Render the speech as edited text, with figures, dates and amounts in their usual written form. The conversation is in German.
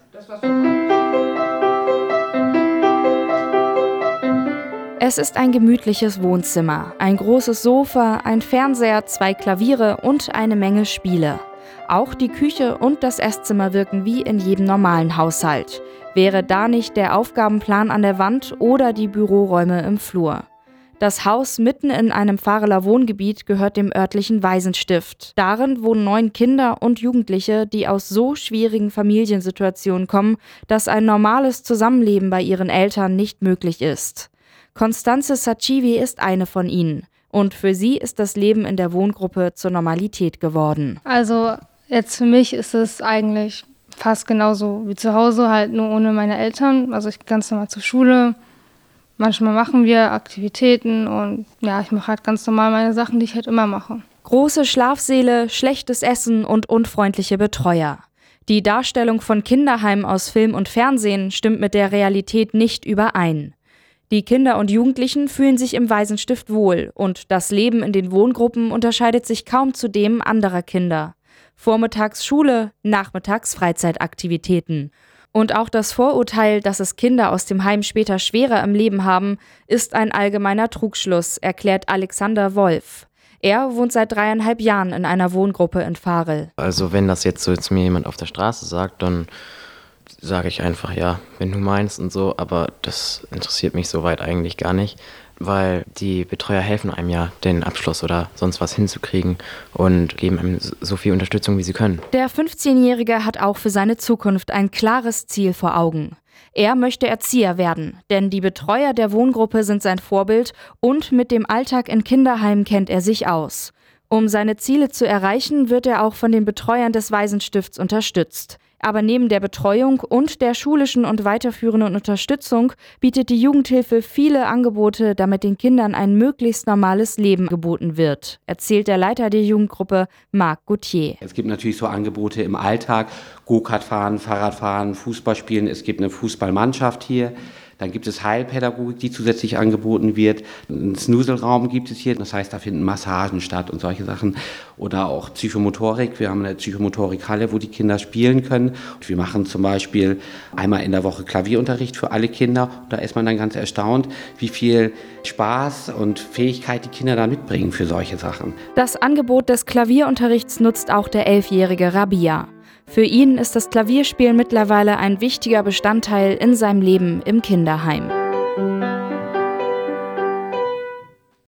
Das war's schon. Es ist ein gemütliches Wohnzimmer, ein großes Sofa, ein Fernseher, 2 Klaviere und eine Menge Spiele. Auch die Küche und das Esszimmer wirken wie in jedem normalen Haushalt. Wäre da nicht der Aufgabenplan an der Wand oder die Büroräume im Flur. Das Haus mitten in einem Vareler Wohngebiet gehört dem örtlichen Waisenstift. Darin wohnen 9 Kinder und Jugendliche, die aus so schwierigen Familiensituationen kommen, dass ein normales Zusammenleben bei ihren Eltern nicht möglich ist. Constanze Sachivi ist eine von ihnen. Und für sie ist das Leben in der Wohngruppe zur Normalität geworden. Also jetzt für mich ist es eigentlich fast genauso wie zu Hause, halt nur ohne meine Eltern. Also ich gehe ganz normal zur Schule. Manchmal machen wir Aktivitäten und ja, ich mache halt ganz normal meine Sachen, die ich halt immer mache. Große Schlafsäle, schlechtes Essen und unfreundliche Betreuer. Die Darstellung von Kinderheimen aus Film und Fernsehen stimmt mit der Realität nicht überein. Die Kinder und Jugendlichen fühlen sich im Waisenstift wohl und das Leben in den Wohngruppen unterscheidet sich kaum zu dem anderer Kinder. Vormittags Schule, nachmittags Freizeitaktivitäten. Und auch das Vorurteil, dass es Kinder aus dem Heim später schwerer im Leben haben, ist ein allgemeiner Trugschluss, erklärt Alexander Wolf. Er wohnt seit 3,5 Jahren in einer Wohngruppe in Varel. Also wenn das jetzt so zu mir jemand auf der Straße sagt, dann sage ich einfach, ja, wenn du meinst und so, aber das interessiert mich soweit eigentlich gar nicht, weil die Betreuer helfen einem ja, den Abschluss oder sonst was hinzukriegen und geben einem so viel Unterstützung, wie sie können. Der 15-Jährige hat auch für seine Zukunft ein klares Ziel vor Augen. Er möchte Erzieher werden, denn die Betreuer der Wohngruppe sind sein Vorbild und mit dem Alltag in Kinderheimen kennt er sich aus. Um seine Ziele zu erreichen, wird er auch von den Betreuern des Waisenstifts unterstützt. Aber neben der Betreuung und der schulischen und weiterführenden Unterstützung bietet die Jugendhilfe viele Angebote, damit den Kindern ein möglichst normales Leben geboten wird, erzählt der Leiter der Jugendgruppe Marc Gauthier. Es gibt natürlich so Angebote im Alltag, Go-Kart fahren, Fahrrad fahren, Fußball spielen. Es gibt eine Fußballmannschaft hier. Dann gibt es Heilpädagogik, die zusätzlich angeboten wird. Einen Snuselraum gibt es hier, das heißt, da finden Massagen statt und solche Sachen. Oder auch Psychomotorik. Wir haben eine Psychomotorikhalle, wo die Kinder spielen können. Und wir machen zum Beispiel einmal in der Woche Klavierunterricht für alle Kinder. Und da ist man dann ganz erstaunt, wie viel Spaß und Fähigkeit die Kinder da mitbringen für solche Sachen. Das Angebot des Klavierunterrichts nutzt auch der 11-jährige Rabia. Für ihn ist das Klavierspielen mittlerweile ein wichtiger Bestandteil in seinem Leben im Kinderheim.